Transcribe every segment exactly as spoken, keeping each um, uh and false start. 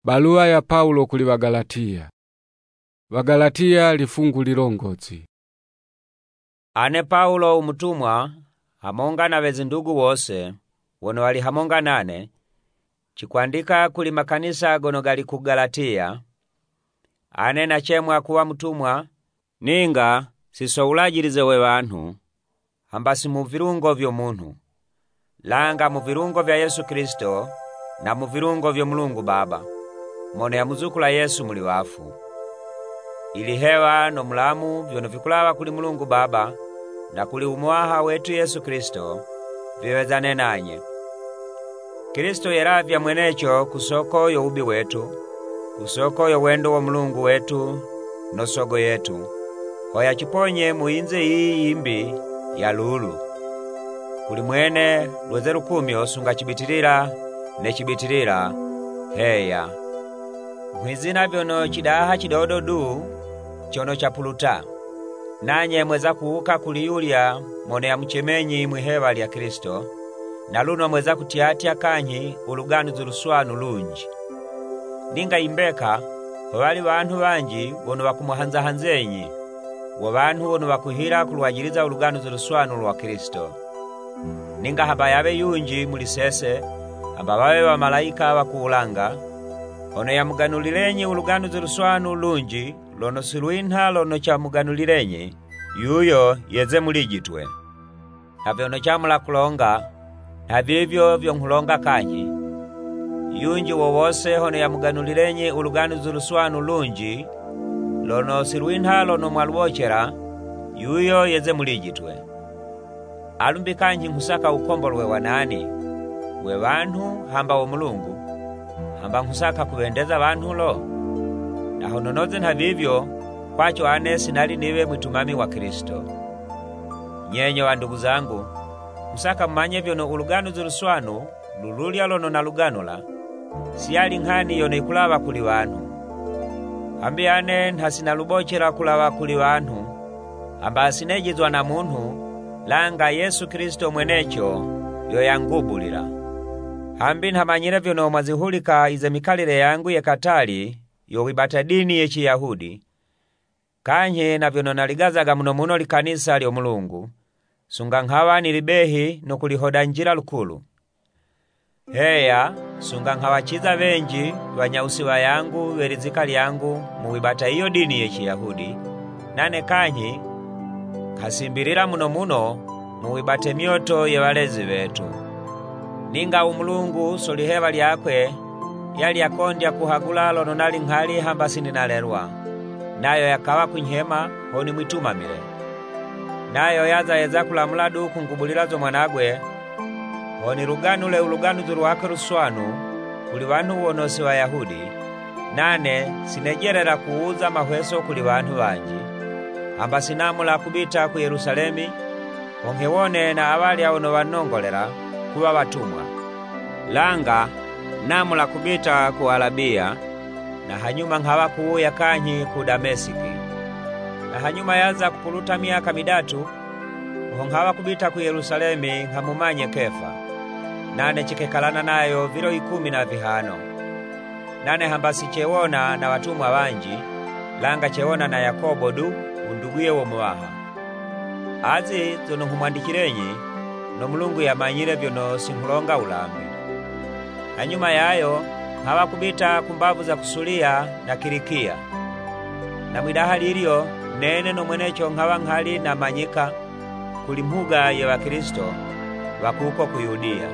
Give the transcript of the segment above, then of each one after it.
Barua ya Paulo kuli Wagalatia. Wagalatia lifungu lilongozi. Ane Paulo umutumwa hamonga na wezi ndugu wose wono wali hamonga nane chikwandika kuli makanisa gono gali ku Galatia. Ane nachemwa kuwa mutumwa ninga sisoulajilize we bantu hambasi mu virungo vyo muntu langa mu virungo vya Yesu Kristo na mu virungo vyo Mulungu Baba mone ya muzukula Yesu muli wafu. Ili hewa no mulamu vyono vikulawa kuli Mulungu Baba na kuli umuaha wetu Yesu Kristo viwezane nanye. Kristo yeravya mwenecho kusoko yo ubi wetu, kusoko yo wendo wa Mulungu wetu no sogo yetu. Hoya chiponye muinze hii imbi ya lulu. Kuli mwene lwezeru kumyo sunga chibitirira ne chibitirira heya. Mwizina vyono chidaha chidodo du chono chapuluta. Nanye mweza kuuka kuli Yulia mone ya mchemenyi mwihewa lya Kristo. Na luno mweza kutiatia kanyi uluganu zuluswanu lunji. Ninga imbeka wali bantu banji wono wakumuhanza hanzenyi. Wa bantu wono wakuhira kuluwajiliza uluganu zuluswanu lwa Kristo. Ninga haba yabe yunji mulisese haba wawe wa malaika wakuulanga. Ono ya muganulirenye uluganu zuluswanu lunji lono siluinha lono cha muganulirenye yuyo yeze mulijitwe. Havyo ono chamula kulonga havivyo vyo nhulonga kanyi. Yunji wowose hono ya muganulirenye uluganu zuluswanu lunji lono siluinha lono mwaluochera yuyo yeze mulijitwe. Alumbi kanyi nhusaka ukombolwe wanani we bantu hamba wa Mulungu hamba nhusaka kuwendeza bantu lo. Na hono noze nhavivyo kwacho ane sinali niwe mwitumami wa Kristo. Nyenye wa ndugu zangu musaka mmanye vyono uluganu zuluswanu lululya lono na luganula siyali nghani yono ikulawa kuli wantu. Hambi ane nhasina lubochera kulawa kuli wantu hamba asinejizwa na muntu langa Yesu Kristo mwenecho yo yangubulira. Hambi nhamanyire vyono mwazihulika ize mikalile yangu ye katali yo wibata dini ye Chiyahudi. Kanye na vyono naligazaga muno muno likanisa lyo Mulungu sunga nkhawa nilibehi no kulihoda njira lukulu. Heya sunga nkhawa chiza benji wanyausiwa yangu welizika lyangu muwibata iyo dini ye Chiyahudi. Nane kanyi kasimbirira muno muno muwibate myoto ye walezi wetu. Ninga umulungu solihewa lyakwe yali yakondya kuhagula lono nali nghali hamba sininalelwa. Nayo yakawa kunyhema honi mwitumamile. Nayo yaza yeza kulamula du kungubulirazo mwanagwe honi luganule uluganu zuru wake ruswanu kuli wantu wonosi wa Yahudi. Nane sinejerera kuuza mahweso kuli wantu banji hamba sinamula kubita ku Yerusalemi onghewone na awali awono wanongolera kuwa watumwa. Langa namula kubita ku Arabia na hanyuma nkhawa kuuya kanyi ku Damesiki. Na hanyuma yaza kupuluta miaka midatu nkhawa kubita ku Yerusalemi nkamumanye Kefa. Nane chikekalana nayo vilo ikumi na vihano. Nane hamba sichewona na watumwa banji langa chewona na Yakobo du unduguye wo muwaha. Azi zono humwandikirenyi no Mulungu yamanyire vyono sinhulonga ulambi. Hanyuma yayo hawa kubita kumbavu za kusulia na Kilikia. Na mwidahali ilio nene no mwenecho nkhawa nghali na manyika kuli mhuga ye wa Kristo wakuko ku Yudia.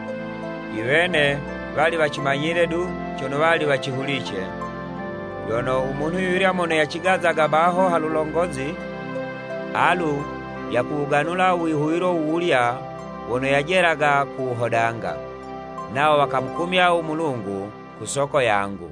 Iwene wali wachimanyire du chono wali wachihuliche. Yono umuntu yuri amono yachigazaga baho halulongozi alu ya kuuganula uihuiro uulya wono yajeraga kuhodanga. Nao wakamkumya umulungu kusoko yangu.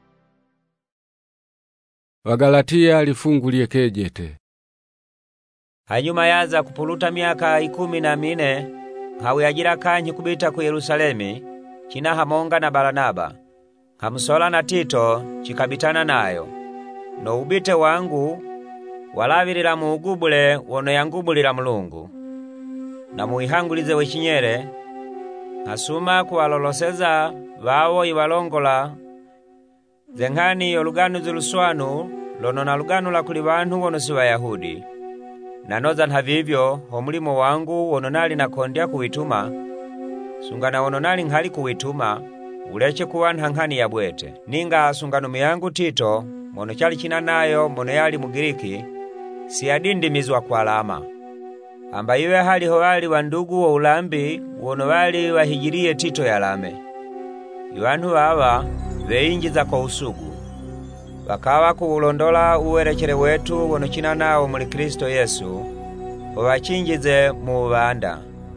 Wagalatia lifungu lyekejete. Hanyuma yaza kupuluta miaka ikumi na mine hawiyajira kanyi kubita ku Yerusalemi china hamonga na Baranaba. Hamusola na Tito chikabitana nayo. No ubite wangu walavirira muugubule wono yangubulira Mulungu. Na muihangulize wechinyere hasuma kuwaloloseza wawo iwalongola Zenghani yoluganuzi luswanu lono naluganula kuli bantu wono si Bayahudi. Nanoza nhavivyo omulimo wangu wono nali nakondya kuwituma, sungana wono nali nghali kuwituma, ulece kuwa nhanghani ya bwete. Ninga sungano miyangu Tito, mono chali china nayo mono yali Mugiriki, siyadindimizwa kwa alama. Amba iwe hali howali wa ndugu wa ulambi wono wali wahijiriye Tito yalame. Iwantu wawa weinjiza kwa usugu, wakawa kuulondola uwerekere wetu wono china nao muli Kristo Yesu, wawachinjize mu banda.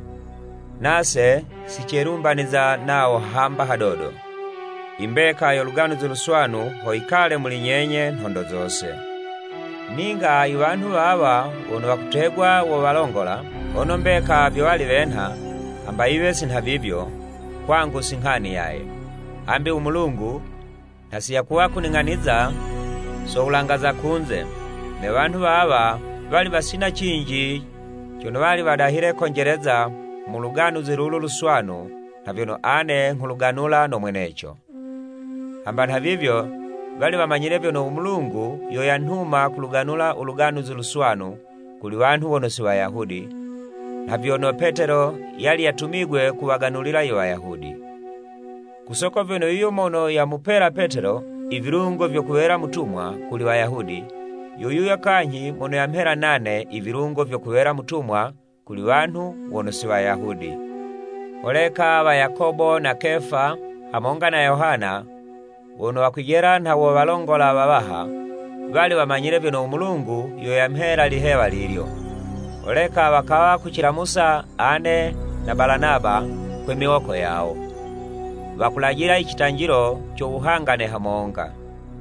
Nase sicherumbaniza nao hamba hadodo. Imbeka yoluganuzi luswanu hoikale muli nyenye nhondo zose. Ninga iwantu wawa wono wakutegwa wabalongola, ono mbeka vyowali venha, amba iwe sinhavivyo, kwangu singhani yae. Ambi umulungu, nasiya kuwa kuning'aniza, so ulangaza kunze, ne wantu wawa, wali basina chinji, chono wali wadahire konjereza, muluganuzi lulu luswanu, na vyono ane nguluganula no mwenecho. Amba nhavivyo, wali wamanyire vyono umulungu, yoyantuma kuluganula uluganuzi luswanu, kuli wantu wono si Wayahudi, na vyono Petero yali yatumigwe kuwaganulila yo Wayahudi. Kusoko vyono iyo mono ya mupera Petero, ivirungo vyo kuwera mutumwa kuli Wayahudi, yoyuya kanyi mono ya mhera nane ivirungo vyo kuwera mutumwa kuli wantu wono si Wayahudi. Oleka wa Yakobo na Kefa, hamonga na Yohana, wono wakwijera na wabalongola babaha, wali wamanyire vyono umulungu yoya mhera lihewa lilyo. Oleka wakawa kuchiramusa ane na Balanaba kwe miwoko yao, wakulagira ichitanjiro cho uhangane hamonga.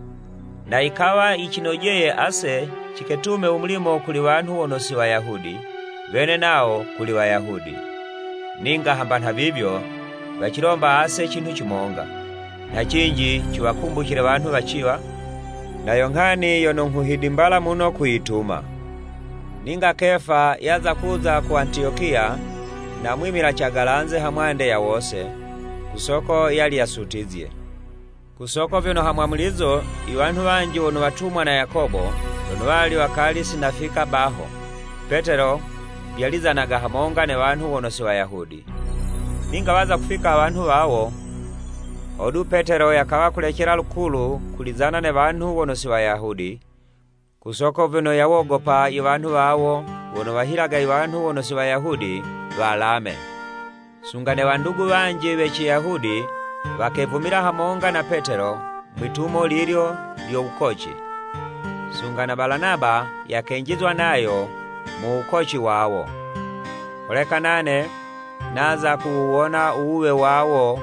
Na ikawa ichinojeye ase chiketume umulimo kuli wantu wono si Wayahudi, bene nao kuli Wayahudi. Ninga hamba nhavivyo, wachilomba ase chintu chimonga, na chinji chiwakumbukire wantu bachiwa, na yonghani yono nkuhidimbala muno kuituma. Ninga Kefa yaza kuza ku Antiokia, na mwimila chagalanze hamwande ya wose, kusoko yali yasutizye. Kusoko vyono hamwamulizo, iwantu wanji wono watumwa na Yakobo, wono wali wakali sinafika baho. Petero yaliza naga hamonga ne wantu wono si Wayahudi. Ninga waza kufika wantu wawo, odu Petero yakawa kulekera lukulu kulizana ne wantu wono si Wayahudi, kusoko vyono yawogopa iwantu wawo wono wahilaga iwantu wono si Wayahudi walame. Sungane wandugu wanji wechi Yahudi wakevumira hamonga na Petero mwitumo lilyo lyo ukochi. Sungana Balanaba yakenjizwa nayo mu ukochi wawo. Oleka nane naza kuuona uwe wawo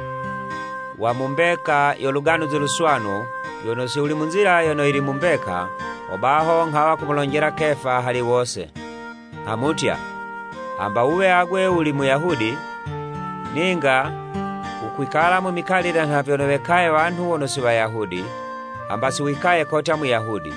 wa mumbeka yoluganuzi luswanu, yono si uli munzira yono ili mumbeka, obaho nghawa kumulonjera Kefa hali wose. Hamutya, amba uwe agwe uli Muyahudi, ninga ukwikala mu mikalire na vyono wekaye wantu wono si Wayahudi, amba si wikaye kota Muyahudi.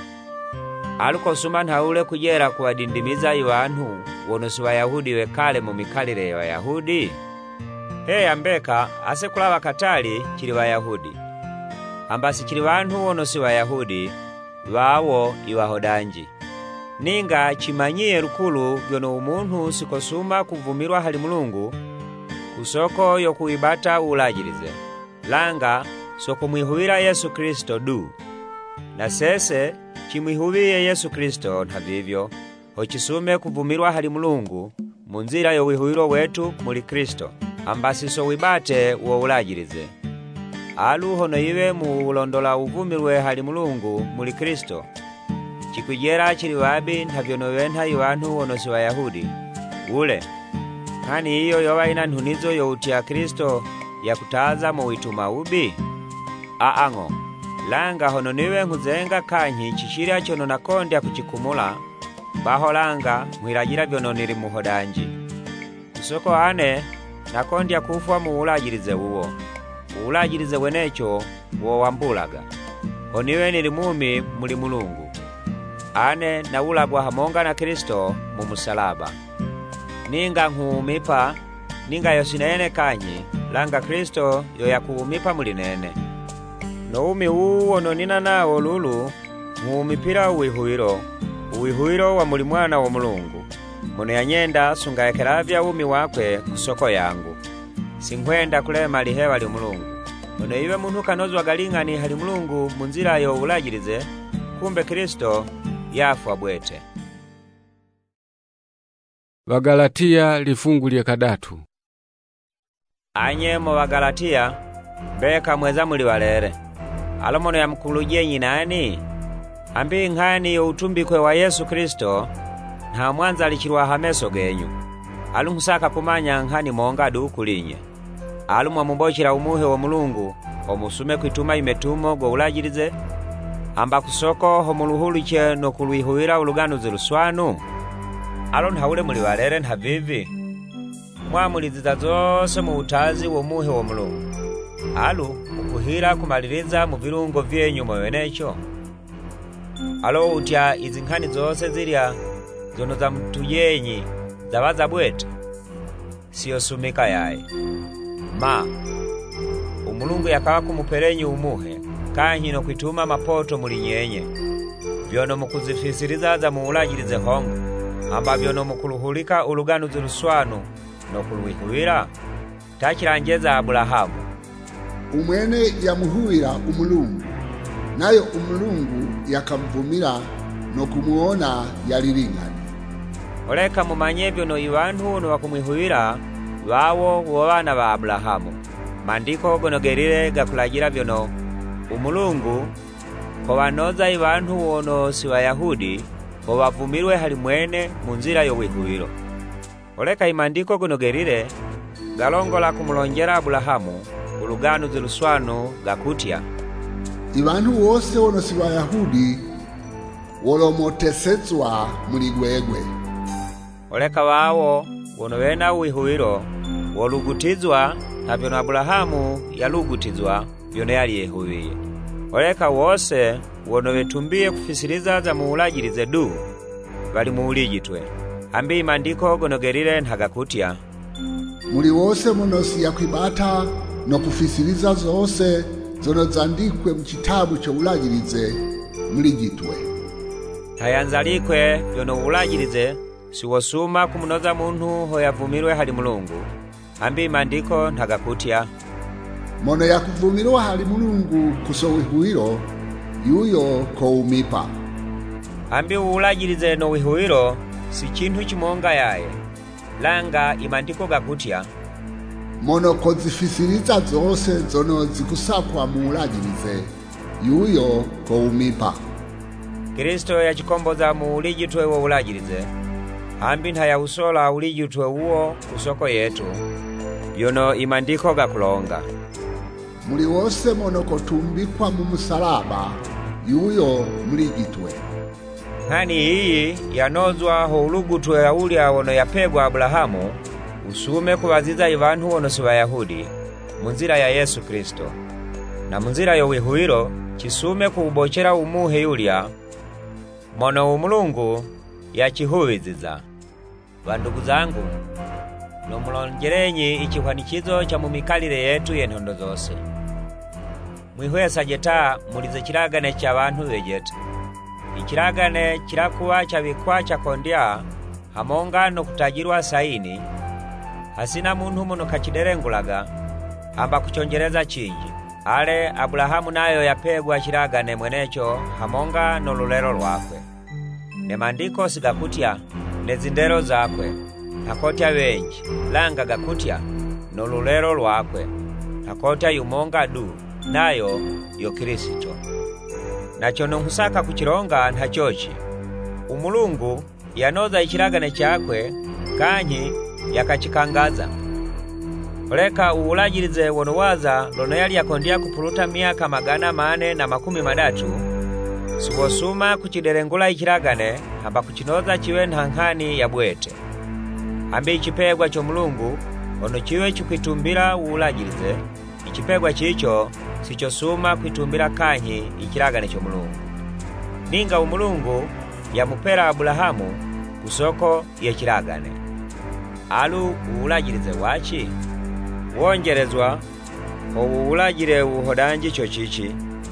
Aluko suma nhaule kujera kuwadindimiza iwantu wono si Wayahudi wekale mu mikalire ya Wayahudi? Hey ambeka ase kulawa katali chili Wayahudi, amba si chili wantu wono si Wayahudi, wawo iwahodanji. Ninga chimanyiye lukulu vyono umuntu sikosuma kuvumirwa hali Mulungu, kusoko yo kuibata ulajilize. Langa soko mwihuwira Yesu Kristo du. Na sese chimwihuwiye Yesu Kristo nhavivyo, hochisume kuvumirwa hali Mulungu, munzira yo wihuwiro wetu muli Kristo, ambasi so wibate uo ulajilize. Alu hono iwe mu ulondola uvumirwe hali Mulungu muli Kristo, chikujera chili wabi ntavyono wenha iwantu wono si Wayahudi, ule hani iyo yowa ina nhunizo yo utia Kristo ya kutaza mu wituma ubi? Aango, langa hono niwe nkuzenga kanyi chishirya chono nakondya kuchikumula, baho langa mwilajira vyono nili muhodanji. Kusoko ane nakondya kufwa mu ulajilize uwo, ulajilize wenecho uwo wambulaga. Honiwe nili mumi muli Mulungu, ane na ulagwa hamonga na Kristo mu musalaba. Ninga nkuumipa, ninga yosinene kanyi, langa Kristo yo yakuumipa muli nene. no umi uwo nonina nawo lulu ng'umipira uwihuwilo, uwihuwilo wa muli Mwana wa Mulungu, muno yanyenda sungayekelavya umi wakwe kusoko yangu. Sinkwenda kulema lihewa li Mulungu, muno iwe munhu kanozwa galing'ani hali Mulungu munzira yo ulajilize, kumbe Kristo yafwa bwete. Wagalatia lifungu lye kadatu. Anye mu Wagalatia beka mweza muli walere, alomono ya mkuluje nani? Ambi nghani yo utumbikwe wa Yesu Kristo nta mwanza alichirwa hameso genyu. Alunkusaka kumanya nghani mongadu kulinye. Alumwa mumbochira umuhe wa Mulungu omusume kwituma imetumo go ulajilize, amba kusoko homuluhuliche no kulwihuwira uluganuzi luswanu. Alo nhaule muli walere nta vivi mwamuliziza zose mu utazi wo muhe wa Mulungu. Alu ukuhira kumaliriza mu virungo vyenyu mwenecho. Alo utya izi nkhani zose zirya zono za mtu yenyi zabaza bwete siyo sumika yaye. Ma umulungu yakawa kumuperenyi umuhe kanyi no kwituma mapoto muli nyenye, vyono mukuzifisiriza za muulajilize hongo, amba vyono mukuluhulika uluganuzi luswanu no kulwihuwira. Takirangeza Abulahamu umwene yamuhuwira umulungu, nayo umulungu yakamvumira no kumuona yaliling'ani. Oleka mumanye vyono iwantu no wakumwihuwira wawo wabana ba Abulahamu. Mandiko gonogerire gakulagira vyono umulungu ko wanoza iwantu wono si Wayahudi ko wavumirwe hali mwene munzira yo wihuwiro. Oleka imandiko gonogerire galongola kumulonjera Abulahamu uluganuzi luswanu gakutya ibantu wose wono si Wayahudi wolomotesezwa muli gwegwe. Oleka wawo wono wena uwihuwiro wolugutizwa na vyono Abulahamu yalugutizwa vyono yali yehuwiye. Oleka wose wono wetumbiye kufisiriza za muulajilize du bali muulijitwe, ambi imandiko gonogerire ntagakutya muli wose muno si yakwibata no kufisiriza zose zono zandikwe mu kitabu cyo ulajilize mulijitwe. Hayanzalikwe vyono ulajilize siwosuma kumunoza muntu ho yavumirwe hali Mulungu, ambi imandiko ntagakutya mono yakuvumirwa hali Mulungu kusowihuwiro yuyo ko umipa. Ambi ulajilize no wihuwiro si chintu chimonga yaye, langa imandiko gakutya mono kozifisiriza zose zono zikusakwa muulajilize yuyo ko umipa. Kristo yachikomboza muulijitwe wo ulajilize, ambi ntayawusola ulijitwe uwo kusoko yetu, yono imandiko gakulonga muli wose mono kotumbikwa mu musalaba yuyo mulijitwe. Hani hii yanozwa ho ulugutwe ulya wono yapegwa Abulahamu usume kubaziza ibantu wono si Wayahudi munzira ya Yesu Kristo, na munzira yo wihuwiro chisume kuubochera umuhe yulya mono umulungu yachihuwiziza. Bandugu zangu, no mulongerenyi ichihwanikizo cha mumikalire yetu yentondo zose. Mwihwesa jeta mulize kiragane cha bantu bejeta. Ikiragane kirakuwa chabikwa cha kondya hamonga no kutajirwa saini, hasina muntu muno kachiderengulaga amba kuchongereza chinji. Ale Abulahamu nayo yapegwa kiragane mwenecho hamonga no lulero lwakwe. Ne mandiko sigakutya nezindero zakwe nakotya wenji, langa gakutya no lulero lwakwe nakotya yumonga du, nayo yo Kristo. Nacho nonkusaka kuchironga ntachochi umulungu yanoza ichiragane chakwe kanyi yakachikangaza. Oleka uulajilize wono waza lono yali yakondya kupuluta miaka magana mane na makumi madatu siwosuma kuchiderengula ichiragane amba kuchinoza chiwe nhanghani ya bwete. Ambi ichipegwa cho Mulungu ono chiwe chukwitumbira uulajilize, ichipegwa chicho sichosuma kwitumbira kanyi ichiragane cho Mulungu. Ninga umulungu yamupera Abulahamu kusoko ye chiragane. Alu uulajilize wachi? Wongerezwa uulajile uhodanji cho chichi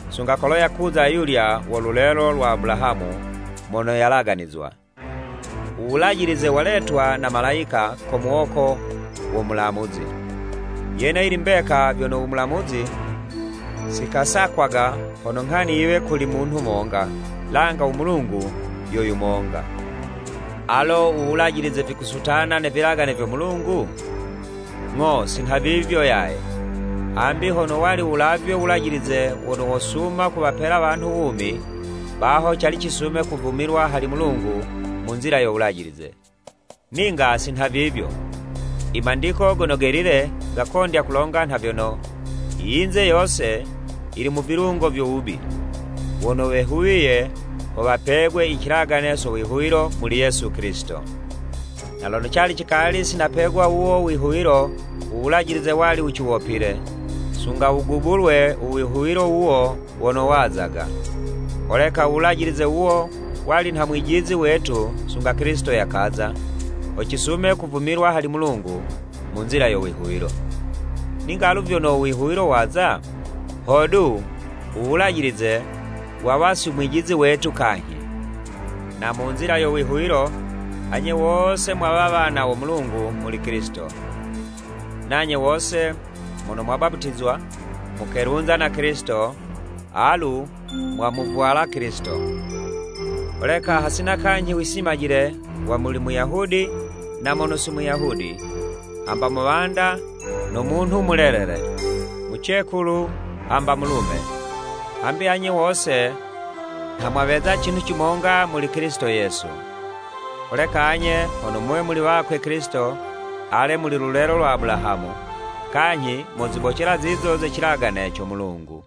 sunga kolo yakuza yulya wolulelo lwa Abulahamu mono yalaganizwa. Uwulajilize waletwa na malaika komuoko womulamuzi. Yene ili mbeka vyono umulamuzi sikasakwaga hono nkhani iwe kuli muntu monga, langa umulungu yoyu monga. Alo uwulajilize vikusutana ne vilagane vyo mulungu? Ng'o sinhavivyo yaye. Ambi hono wali ulavyo ulajilize wono wosuma kubapela abantu bumi, baho chali chisume kuvumirwa hali mulungu munzira yo ulajilize. Ninga sinhavivyo. Imandiko gonogerire gakondya kulonga ntavyono iyinze yose ili mu virungo vy'ubi, wono wehuwiye ho bapegwe ikiragane so wihuwiro muri Yesu Kristo. Nalono chali chikali sinapegwa uwo wihuwiro uwulajilize wali uchiwopile, sunga ugubulwe uwihuwiro uwo wono wazaga. Oleka uwulajilize uwo wali nta mwijizi wetu sunga Kristo yakaza, ochisume kuvumirwa hali mulungu munzira yo wihuwiro. Ninga aluvyo no wihuwiro waza, hodu uwulajilize wawasi mwijizi wetu kanyi. Na munzira yo wihuwiro anye wose mwababana wa mulungu muli Kristo. Nanye wose mono mwabaptizwa mukerunza na Kristo, alu mwamuvuala Kristo. Oleka hasina kanyi wisimajile wa muli Muyahudi na mono si Muyahudi, amba mubanda no muntu mulelele, muchekulu amba mulume. Ambi anye wose hamwabeza chintu chimonga muli Kristo Yesu. Oleka anye ono mwe muli wakwe Kristo, ale muli lulelo lwa Abulahamu, kanyi mozibochera zizo zechilagane cho mulungu.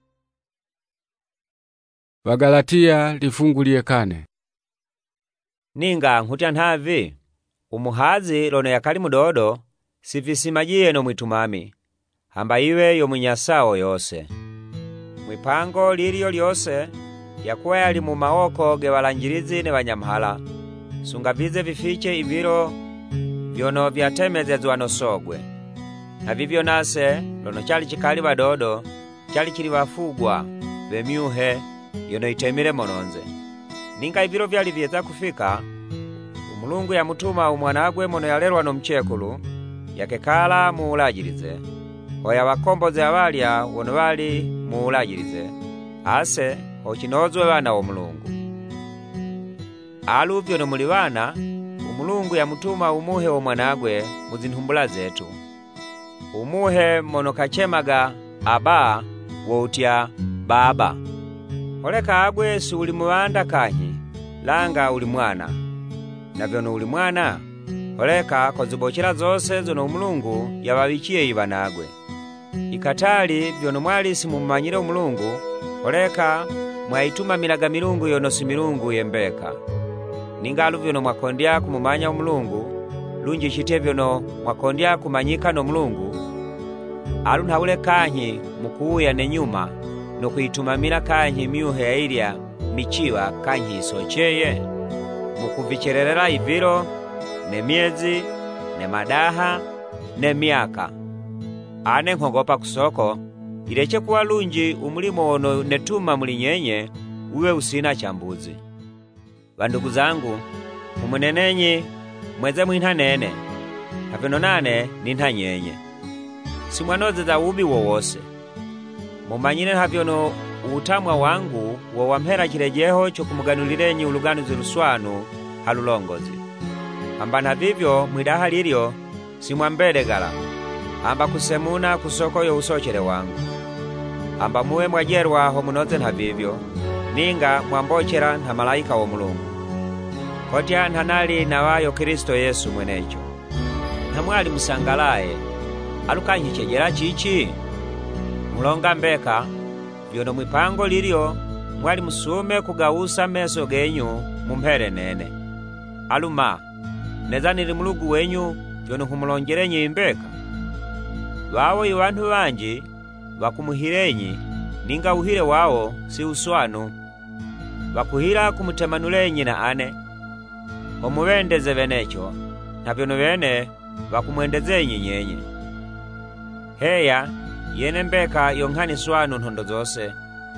Wagalatiya lifungulie kane. Ninga nkutya nhavi, umuhazi lono yakali mudodo, sivisimajiye no mwitumami, hamba iwe yo mwinyasao yose. Mwipango liliyo lyose, yakuwa yali mu maoko ge walanjilizi ne banyamhala, sunga vize vifiche iviro vyono vyatemezezwa no sogwe. Na vivyo nase, lono chali chikali badodo, chali chili wafugwa, bemyuhe, yono itemile mononze. Ninga iviro vyali vyeza kufika, umulungu ya mutuma umwanagwe mono yalerwa no mchekulu, yakekala muulajilize. Hoya wakomboze awalya wono wali muulajilize, ase ochinozwe wana wa mulungu. Alu vyono muli wana, umulungu ya mutuma umuhe wa mwanagwe muzinhumbula zetu. Umuhe mono kachemaga aba woutya baba. Oleka agwe si uli muwanda kanyi, langa uli mwana. Na vyono uli mwana, oleka kozibochera zose zono umulungu yababichiye ibanagwe. Ikatali vyono mwali simumanyire umulungu, oleka mwaituma milaga milungu yono si milungu yembeka. Ninga alu vyono mwakondya kumumanya umulungu, lunji chite vyono mwakondya kumanyika no mulungu, alu nthaule kanyi mukuuya ne nyuma, no kuitumamila kanyi myuhe ya ilya michiwa kanyi isocheye, mukuvichererera iviro, ne miezi, ne madaha, ne miaka. Ane nkongopa kusoko, ileche kuwa lunji umulimo ono netuma mulinyenye, uwe usina chambuzi. Bandugu zangu, umunenenyi, mweze mwintanene, havino nane nintanyenye. Simwanoze za ubi wowose. Mumanyine havyono utamwa wangu wawamhera chilejeho chokumuganulirenyi uluganuzi luswanu halulongozi. Amba na vivyo mwidaha lilyo simwambelegala, amba kusemuna kusoko yo usochere wangu. Amba muwe mwajerwa ho munoze na vivyo, ninga mwambochera na malaika wa mulungu. Kotya nhanali na wayo Kristo Yesu mwenecho. Namwali musangalaye, alukanyi chejera chichi? Mulonga mbeka, vyono mwipango lilyo, mwali musume kugawusa meso genyu mumpere nene. Aluma, nezanili mulugu wenyu, vyono humulongerenyi imbeka. Wawo iwantu wanji, wakumuhirenyi, ninga uhire wawo si uswanu. Wakuhira kumutemanulenyi na ane. Omuwendeze venecho, na vyono vene wakumwendezenyi nyenye. Heya, yene mbeka yonghani swanu nhondo zose.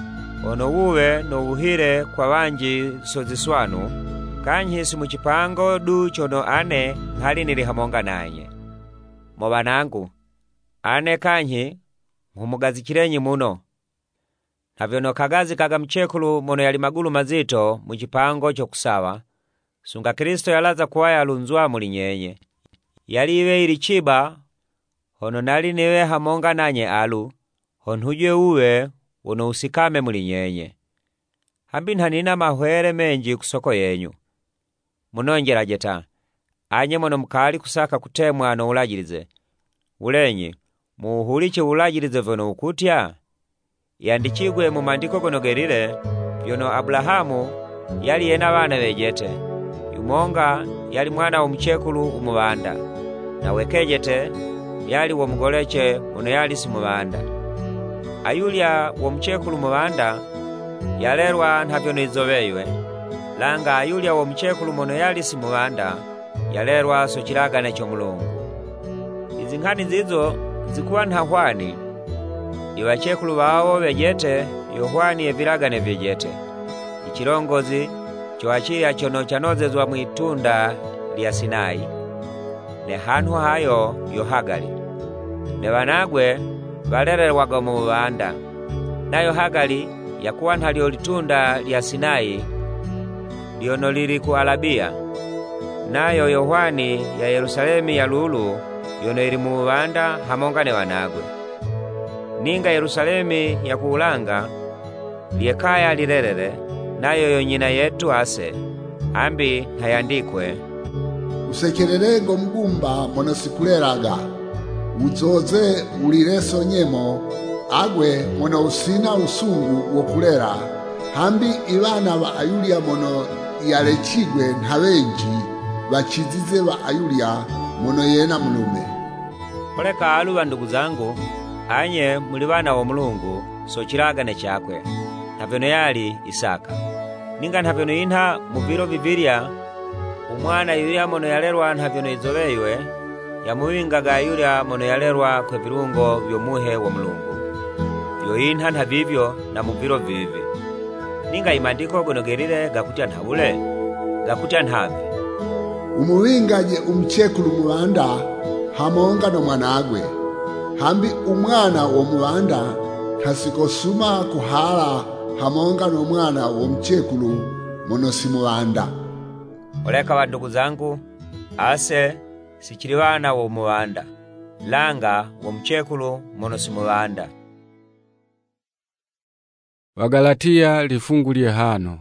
ono uwe no uhire kwa wanji soziswanu, kanyi si muchipango du chono ane nhali nili hamonga nanye. Mobanangu, ane kanyi nghumugazikirenyi muno. Navyono kagazi kaga mchekulu mono yali magulu mazito muchipango chokusawa, sunga Kristo yalaza kuwaya alunzwa muli nyenye. Yali iwe ili chiba, hono nali niwe hamonga nanye alu, honhuje uwe uno usikame muli nyenye. Hambi nhanina mahwere menji kusoko yenyu. Munonjera jeta, anye mono mkali kusaka kutemwa no ulajilize. Ulenyi, muuhuliche ulajilize vyono ukutya? Yandichigwe mu mandiko gonogerile, vyono Abrahamu yali yena bana bejete. Yumonga yali mwana wa mchekulu umubanda, na wekejete yali wo mugoleche uno yali simubanda. Ayulya wo mchekulu mubanda yalerwa ntavyono izobeywe, langa ayulya wo mchekulu mono yali simubanda yalerwa so chilagane cho Mulungu. Izi nkhani zizo zikuwa ntahwani, iwachekulu bawo bejete yohwani evilagane vyejete. Ichilongozi choachilya chono chanozezwa mwitunda lya Sinai, ne hanhu hayo yo Hagali. Ne banagwe balererwaga mu bubanda, nayo Hagali yakuwa nhalyo litunda lya Sinai lyono lili ku Arabia, nayo Yohani ya Yerusalemi ya lulu yono ili mu bubanda hamonga ne banagwe. Ninga Yerusalemi ya kuulanga lyekaya lirerere, nayo yo nyina yetu ase, ambi ntayandikwe. Usekerere ngo mgumba mono sikuleraga, uzoze ulireso nyemo, agwe mono usina usungu wokulera, hambi ibana ba Ayulia mono yalechigwe ntabenji, bachizize ba Ayulia mono yena mulume. Koleka alu bandugu zangu, anye muli bana wa Mulungu, so chilagane chakwe, ntavyono yali Isaka. Ninga ntavyono inha muviro vivirya, umwana yulya mono yalerwa ntavyono izobeywe, yamuwingaga yulya mono yalerwa kwe virungo vyomuhe wa Mulungu. Yo inha ntavivyo na muviro vivi. Ninga imandiko gonogerile gakutya ntabule, gakutya ntavi. Umuwingaje umchekulu mubanda hamonga no mwanagwe, hambi umwana wo mubanda tasikosuma kuhala hamonga no mwana wo mchekulu mono si mubanda. Oleka bandugu zangu, ase sichili bana wo mubanda, langa wo mchekulu mono si mubanda. Wagalatia lifungu lye hano.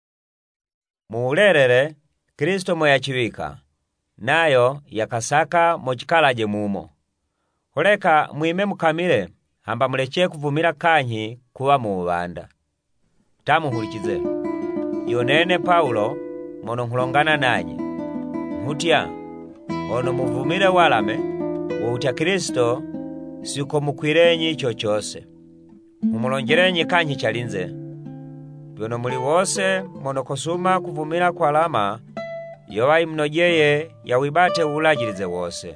Muulelele Kristo moyachivika, nayo yakasaka mochikalaje mumo. Holeka mwime mukamile, hamba muleche kuvumila kanyi kuwa mubanda. Tamuhulichize. Yonene Paulo mono nkulongana nanye. Mutya, ono muvumile walame, woutya Kristo siko mukwirenyi chochose. Mumulonjerenyi kanyi chalinze. Byono muli wose mono kosuma kuvumila kwa lama, yowa imnojeye ya wibate ulajilize wose.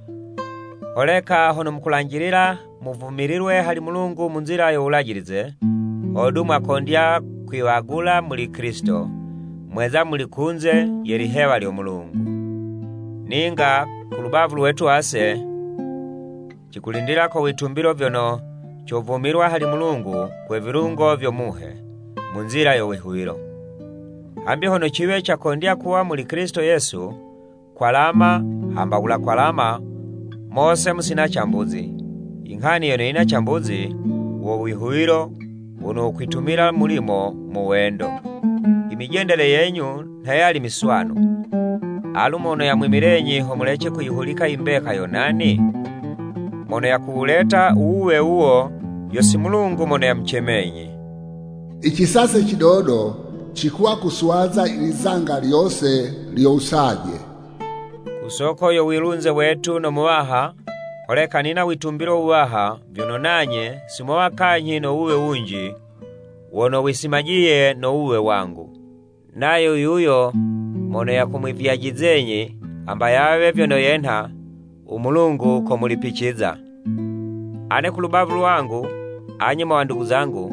Oleka hono mukulangilila muvumilirwe hali Mulungu munzira yo ulajilize, odumu akondya kwiwagula muli Kristo, mweza muli kunze yeli hewa lyo Mulungu. Ninga kulubavu lwetu ase, chikulindila ko witumbilo vyono chovumirwa hali Mulungu kwe virungo vyomuhe, munzira yo wihuilo. Hambi hono chiwe chakondya kuwa muli Kristo Yesu, kwa lama, hamba ula kwa lama, mose musina chambuzi. Inghani yono ina chambuzi, wo wihuilo, uno ukwitumila mulimo muwendo. Imijendele yenyu, ntayali miswanu. Alu mono ya mwimirenyi homuleche kuyihulika imbeka yonani? Mono ya kuuleta uwe uo, yosi Mulungu mono ya mchemenyi. Ikisase chidodo, chikuwa kuswaza ilizanga lyose liyo usaje. Kusoko yo wilunze wetu no muwaha, oleka nina witumbilo uwaha, vyono nanye, simowa kanyi no uwe unji, wono wisimajiye no uwe wangu. Nayo yuyo, mono ya kumwiviajizenyi, amba yawe vyono yenha, umulungu komulipichiza. Ane kulubavu wangu, anye mwa ndugu zangu,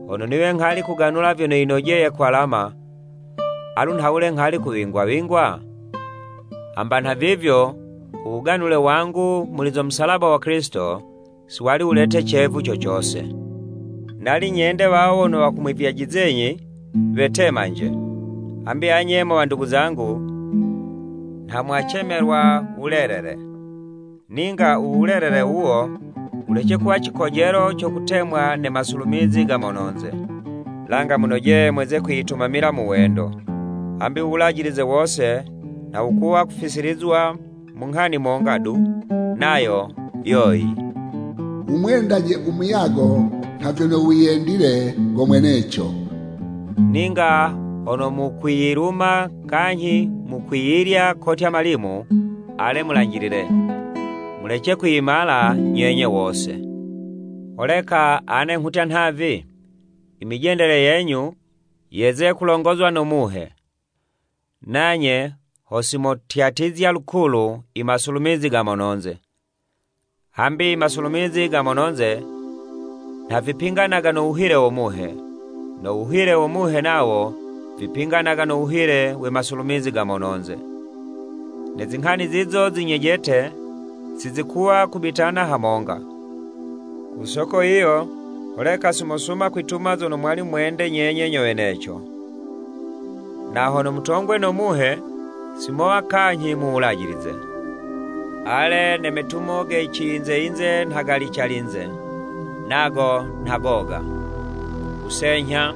Ono niwe nkhali kuganula vyono inojeye kwa lama, alu nhaule nkhali kuwingwa wingwa? Amba na vivyo, uganule wangu mulizo msalaba wa Kristo, siwali ulete chevu chochose. Nali nyende wao ono wakumwivyajizenyi, vetema nje. Ambi anyema wa ndugu zangu, nhamwachemerwa ulerere. Ninga ulerere uo, uleche kuwa chikojero chokutemwa ne masulumizi gamononze. Langa munoje mweze kuitumamira muwendo. Ambi ulajirize wose, na ukuwa kufisirizwa munghani mongadu, nayo yoi. Umwendaje umuyago, ntavyono wiyendire ngo mwenecho. Ninga ono mukwiyiruma kanyi mukwiyirya kotya malimu, ale mulangirire. Muleke kuyimala nyenye wose. Oleka ane nkutya nhavi, imijendele yenyu yeze kulongozwa no muhe. Nanye hosimotyatizya lukulu imasulumizi gamononze. Hambi imasulumizi gamononze nhavipinganaga no uhire womuhe, no uhire womuhe nawo vipinganaga no uhire we masulumizi gamononze. Nezinkhani zizo zinyejete sizikuwa kubitana hamonga. Kusoko iyo, oleka simosuma kwituma zono mwali mwende nyenye nyowenecho. Naho no mutongwe no muhe, simowa kanyi muulajirize. Ale nemetumo ge ichinze inze ntagali chalinze, nago ntagoga. Usenya,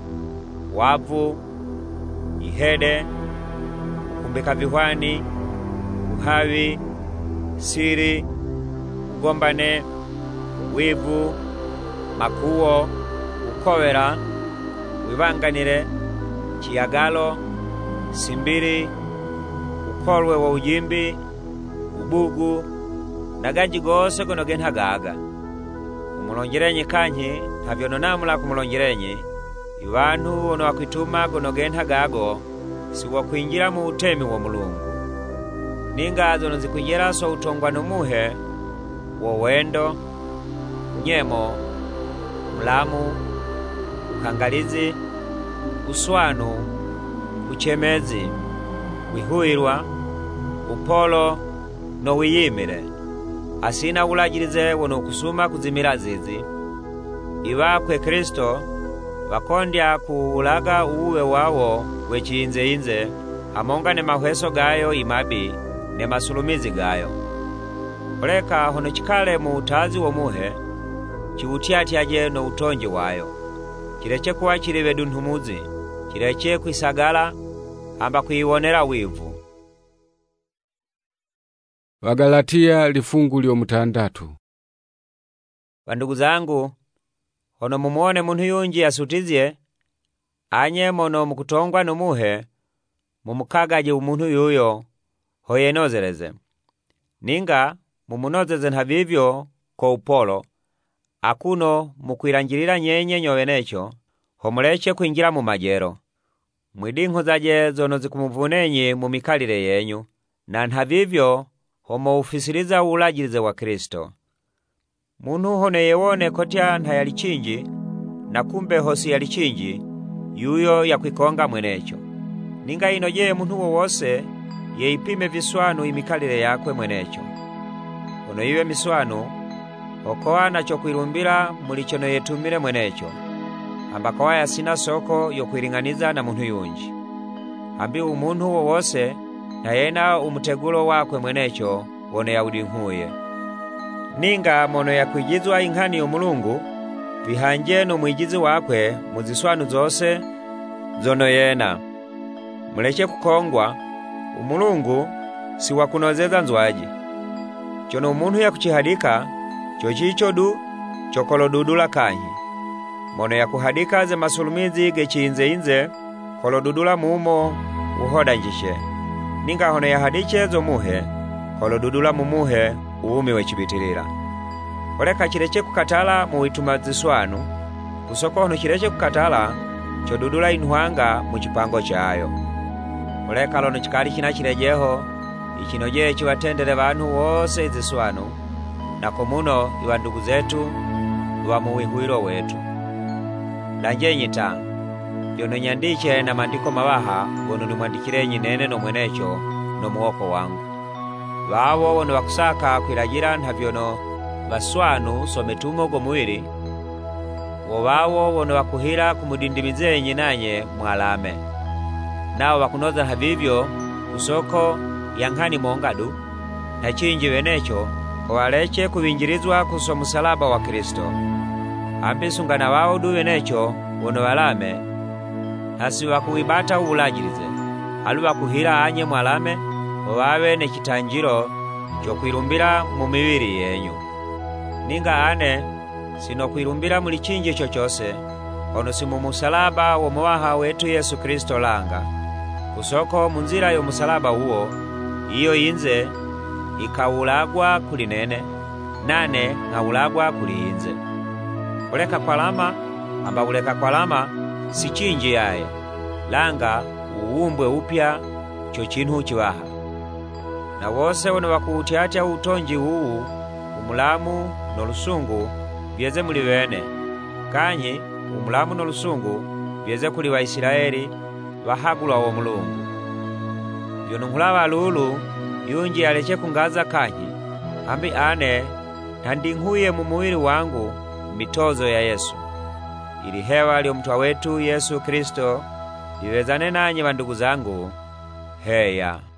wavu, ihede, kumbika vihwani, uhawi, siri, ugombane, wivu, makuo, ukowera, wibanganire, chiyagalo, simbiri, ukolwe wa ujimbi, ubugu, nagaji gose gono genhagaga. Umulongerenyi kanyi, havyono namula kumulongerenyi, iwantu ono wakwituma gono genhagago, siwa kuinjira mu utemi wa Mulungu. Ninga zono zikuinjira so utongwa no muhe, wo wendo, nyemo, mlamu, ukangalizi, uswanu, uchemezi, wihuirwa, upolo, no wiyimire. Asina ulajirize wono kusuma kuzimira zizi. Iwa kwe Kristo, wakondya kuulaga uwe wawo wechi inze inze, hamonga ne mahweso gayo imabi, ne masulumizi gayo. Oleka hono chikale mu utazi wo muhe, chiwutyatyaje no utonji wayo. Kireche kuwa chilive dunhumuzi, kireche kwisagala, amba kuiwonera wivu. Wagalatia lifungu lyo mutandatu. Bandugu zangu, hono mumuone muntu yunji asutizye, anye mono mukutongwa no muhe, mumukagaje umuntu yuyo, hoyenozereze. Ninga, mumunozeze nhavivyo ko upolo, akuno mukwirangirira nyenye nyowenecho, homuleche kuinjira mu majero. Mwidinko zaje zono zikumuvunenyi mu mikalire yenyu, na nhavivyo homo ufisiriza ulajirize wa Kristo. Muntu hone yewone kotya ntayalichinji, na kumbe hosi yalichinji, yuyo ya kwikonga mwenecho. Ninga inojeye muntu wowose, yeipime viswanu imikalire yakwe mwenecho. Ono iwe miswanu, okoa na chokwirumbira mulichono yetumire mwenecho, ambako yasina soko yokwiringaniza na muntu yunji. Ambi umuntu wowose, na yena umutegulo wakwe mwenecho, wone ya udinhuye. Ninga mono ya kwijizwa inghani yo Mulungu, vihanje no mwijizi wakwe muziswanu zose, zono yena. Muleche kukongwa, umulungu si wakunozeza nzwaji. Chono umuntu ya kuchihadika, chochicho du, chokolo dudula kanyi. Mono ya kuhadika ze masulumizi gechi inze inze, kolo dudula mumo uhoda njishe. Ninga hono ya hadiche zo muhe, kolo dudula mumuhe uumi wechibitirira. Oleka chireche kukatala muwituma ziswanu, kusoko hono chireche kukatala, chodudula inhuanga muchipango chayo. Oleka lono chikali china chirejeho, ichinoje chiwatendele bantu wose iziswanu, na komuno iwa ndugu zetu, iwa muwihuiro wetu. lanje nyita yono nyandiche na mandiko mawaha gono nimwandikirenyi nene no mwenecho no muoko wangu. Wawo wono wakusaka kwiragira ntavyono baswanu sometumo go muwiri, wowawo wono wakuhira kumudindimizenyi nanye mwalame. Nao wakunoza havivyo usoko yankani mongadu, na chinji wenecho kowaleche kubinjirizwa kuso musalaba wa Kristo. Ambi sungana wao du wenecho wono walame, hasi wakuibata uulajirize, alu wakuhira anye mwalame, wawe ne kitanjiro chokwirumbira mu mibiri yenyu. Ninga ane sino kwirumbira muli chinji chochose, ono si mu musalaba wa muwaha wetu Yesu Kristo langa. Kusoko munzira yo musalaba huo, iyo inze ikawulagwa kuli nene, nane ngawulagwa kuli inze. Uleka kwalama, amba uleka kwalama si chinji yaye, langa uumbwe upya cho chinhu chiwaha. Na wose wono wakuutiatya utonji huu, umulamu no lusungu byeze muli wene, kanyi umulamu no lusungu byeze kuli wa Israeli wahagulwa wo Mulungu. Yono nkhulawa lulu yunji aleche kungaza kanyi, ambi ane ntandinghuye mu muwiri wangu mitozo ya Yesu. Ili hewa lyo mtwa wetu Yesu Kristo liwezane nanyi bandugu zangu. Heya.